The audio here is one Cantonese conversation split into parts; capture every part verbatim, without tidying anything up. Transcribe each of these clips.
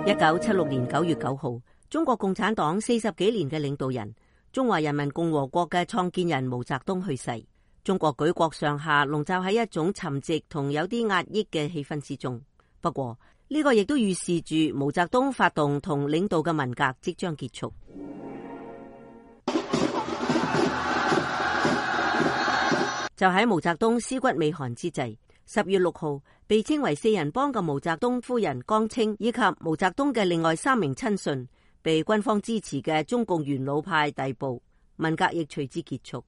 一九七六年九月九號，中國共產黨四十幾年嘅領導人、中華人民共和國嘅創建人毛澤東去世。中國舉國上下籠罩喺一種沉寂同有啲壓抑嘅氣氛之中。不過呢個亦都預示住毛澤東發動同領導嘅文革即將結束。就喺毛澤東屍骨未寒之際，十月六號，被稱為四人幫嘅毛澤東夫人江青以及毛澤東嘅另外三名親信，被軍方支持嘅中共元老派逮捕，文革亦隨之結束。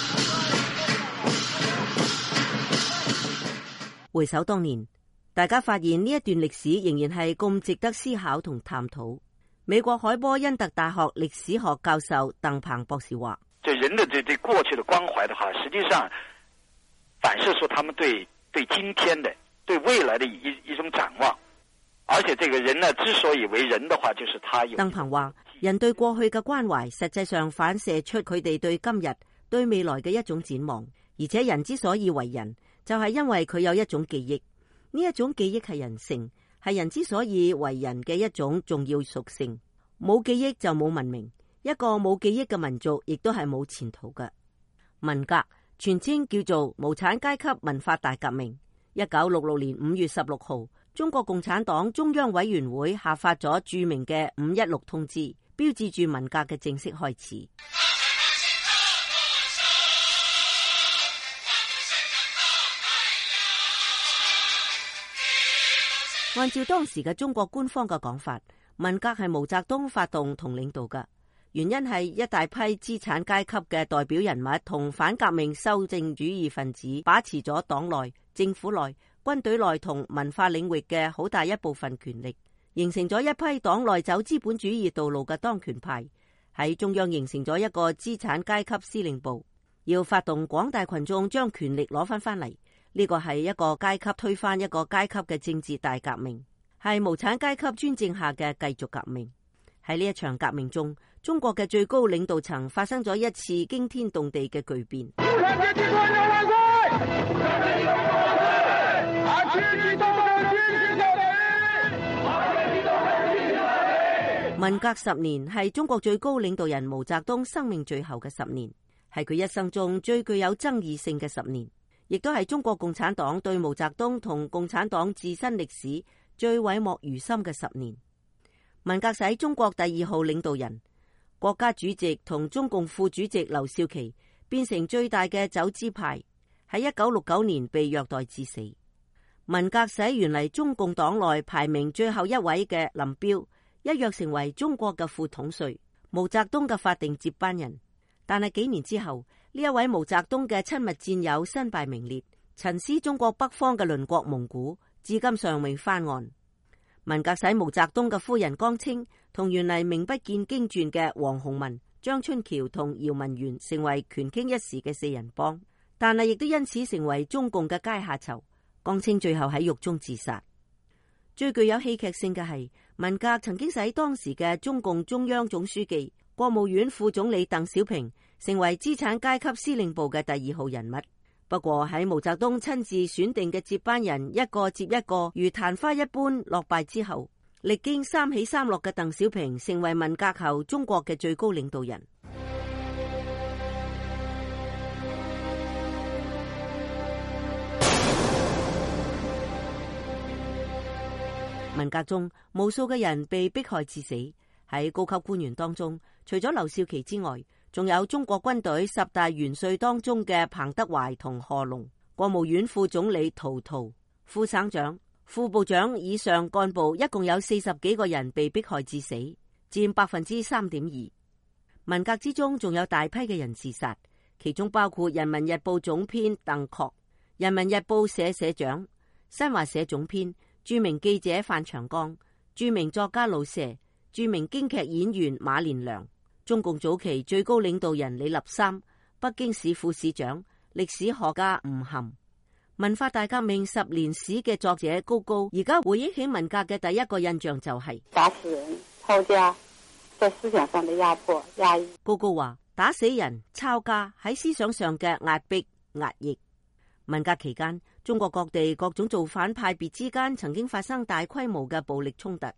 回首當年，大家發現呢一段歷史仍然係咁值得思考同探討。美國海波恩特大學歷史學教授鄧鵬博士話： 這人的這對過去的關懷的話，實際上反射出他們對對今天的、對未來的一一種展望。而且這個人呢，之所以為人的話，就是他有。 鄧鵬話：人對過去嘅關懷，實際上反射出佢哋對今日、對未來嘅一種展望。而且人之所以為人，就係因為佢有一種記憶。呢一種記憶係人性，係人之所以為人嘅一種重要屬性。冇記憶就冇文明，一個冇記憶嘅民族，亦都係冇前途嘅。文革全稱叫做無產階級文化大革命。一九六六年五月十六號，中國共產黨中央委員會下發咗著名嘅五一六通知，標誌住文革嘅正式開始。按照當時嘅中國官方嘅講法，文革係毛澤東發動同領導嘅，原因係一大批資產階級嘅代表人物同反革命修正主義分子把持咗黨內、政府內、軍隊內同文化領域嘅好大一部分權力，形成咗一批黨內走資本主義道路嘅當權派，喺中央形成咗一個資產階級司令部，要發動廣大群眾將權力攞翻翻嚟。呢個係一個階級推翻一個階級嘅政治大革命，係無產階級專政下嘅繼續革命。喺呢一場革命中，中國嘅最高領導層發生咗一次驚天動地嘅巨變。文革十年係中國最高領導人毛澤東生命最後嘅十年，係佢一生中最具有爭議性嘅十年，亦都係中國共產黨對毛澤東同共產黨自身歷史最諱莫如深嘅十年。文革使中國第二號領導人、國家主席同中共副主席劉少奇變成最大嘅走資派，喺一九六九年被虐待致死。文革使原嚟中共黨內排名最後一位嘅林彪一躍成為中國嘅副統帥、毛澤東嘅法定接班人。但係幾年之後，呢一位毛澤東嘅親密戰友身敗名裂，陳屍中國北方嘅鄰國蒙古，至今尚未翻案。文革使毛澤東嘅夫人江青同原嚟名不見經傳嘅黃鴻文、張春橋同姚文元成為權傾一時嘅四人幫，但係亦都因此成為中共嘅階下囚。江青最後喺獄中自殺。最具有戲劇性嘅係，文革曾經使當時嘅中共中央總書記、國務院副總理鄧小平成為資產階級司令部嘅第二號人物。不過喺毛澤東親自選定嘅接班人一個接一個如曇花一般落敗之後，歷經三起三落嘅鄧小平成為文革後中國嘅最高領導人。文革中，無數嘅人被迫害致死。喺高級官員當中，除咗劉少奇之外，仲有中國軍隊十大元帥當中嘅彭德懷同賀龍，國務院副總理陶陶，副省長、副部長以上幹部一共有四十幾個人被迫害致死，佔百分之三點二。文革之中仲有大批嘅人自殺，其中包括人民日報總編鄧確、人民日報社社長、新華社總編、著名記者范長江、著名作家老舍、著名京劇演員馬連良、中共早期最高領導人李立三、北京市副市長、歷史學家吳晗。文化大革命十年史嘅作者高高，而家回憶起文革嘅第一個印象就係、是、 打死人、抄家，在思想上的壓迫、壓抑。 高高話：打死人、抄家喺思想上嘅壓迫、壓抑。文革期間，中國各地各種造反派別之間曾經發生大規模嘅暴力衝突。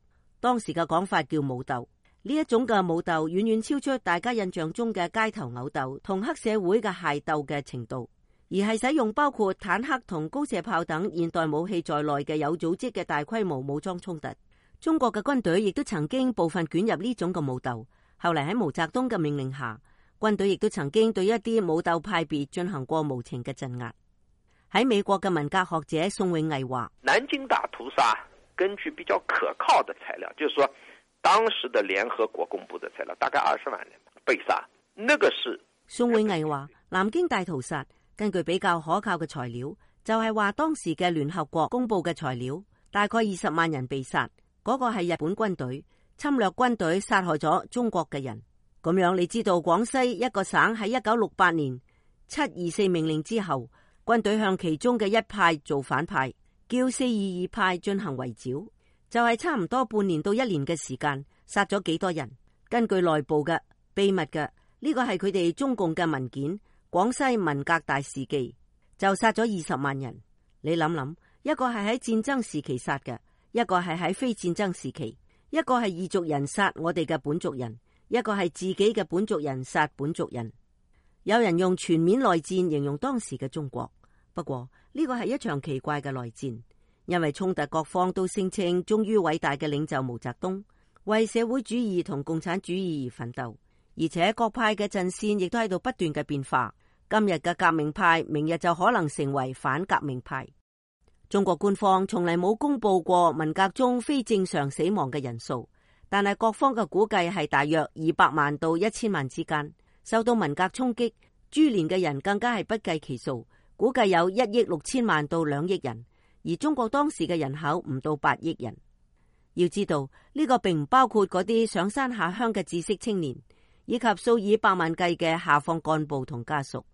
當時嘅講法叫武鬥。呢一種嘅武鬥遠遠超出大家印象中嘅街頭毆鬥同黑社會嘅械鬥嘅程度，而係使用包括坦克同高射炮等現代武器在內嘅有組織嘅大規模武裝衝突。中國嘅軍隊亦都曾經部分捲入呢種嘅武鬥。後嚟喺毛澤東嘅命令下，軍隊亦都曾經對一啲武鬥派別進行過無情嘅鎮壓。喺美國嘅文革學者宋永毅話： 南京大屠殺根據比較可靠的材料，就是說當時的聯合國公布的材料，大概二十萬人被殺。那個是宋永毅話，南京大屠殺根據比較可靠嘅材料，就係話當時嘅聯合國公布嘅材料，大概二十萬人被殺。嗰個係日本軍隊侵略軍隊殺害咗中國嘅人。咁樣你知道廣西一個省喺一九六八年七二四命令之後，軍隊向其中嘅一派做反派，叫四二二派進行圍剿，就係差唔多半年到一年嘅時間，殺咗幾多人？根據內部嘅秘密嘅呢個係佢哋中共嘅文件《廣西文革大事記》，就殺咗二十萬人。你諗諗，一個係喺戰爭時期殺嘅，一個係喺非戰爭時期，一個係異族人殺我哋嘅本族人，一個係自己嘅本族人殺本族人。有人用全面內戰形容當時嘅中國，不過呢個係一場奇怪嘅內戰，因為衝突各方都聲稱忠於偉大嘅領袖毛澤東，為社會主義同共產主義而奮鬥，而且各派嘅陣線亦都喺度不斷嘅變化。今日嘅革命派，明日就可能成為反革命派。中國官方從嚟冇公布過文革中非正常死亡嘅人數，但係各方嘅估計係大約二百萬到一千萬之間。受到文革衝擊，株連嘅人更加係不計其數，估計有一億六千萬到兩億人，而中國當時嘅人口唔到八億人。要知道呢個並唔包括嗰啲上山下鄉嘅知識青年，以及數以百萬計嘅下放幹部同家屬。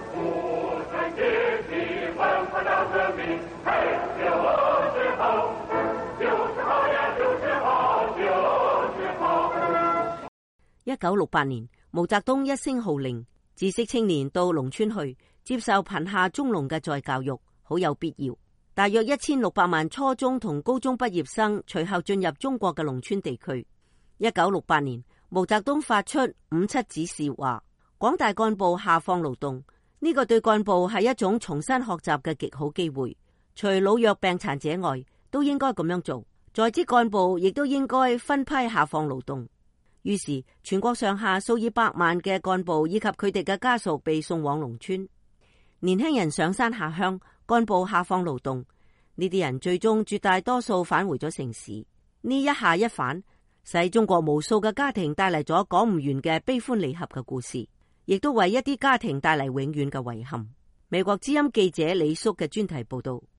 一九六八年，毛澤東一聲號令，知識青年到農村去接受貧下中農嘅再教育，好有必要。大約一千六百萬初中同高中畢業生隨後進入中國嘅農村地區。一九六八年，毛澤東發出五七指示，話廣大幹部下放勞動，呢個對幹部係一種重新學習嘅極好機會。除老弱病殘者外，都應該咁樣做。在職幹部亦都應該分批下放勞動。於是全國上下數以百萬嘅幹部以及佢哋嘅家屬被送往農村，年輕人上山下鄉，幹部下放勞動。呢啲人最終絕大多數返回咗城市。呢一下一返，使中國無數嘅家庭帶嚟咗講唔完嘅悲歡離合嘅故事，亦都為一啲家庭帶嚟永遠嘅遺憾。美國之音記者李叔嘅專題報道。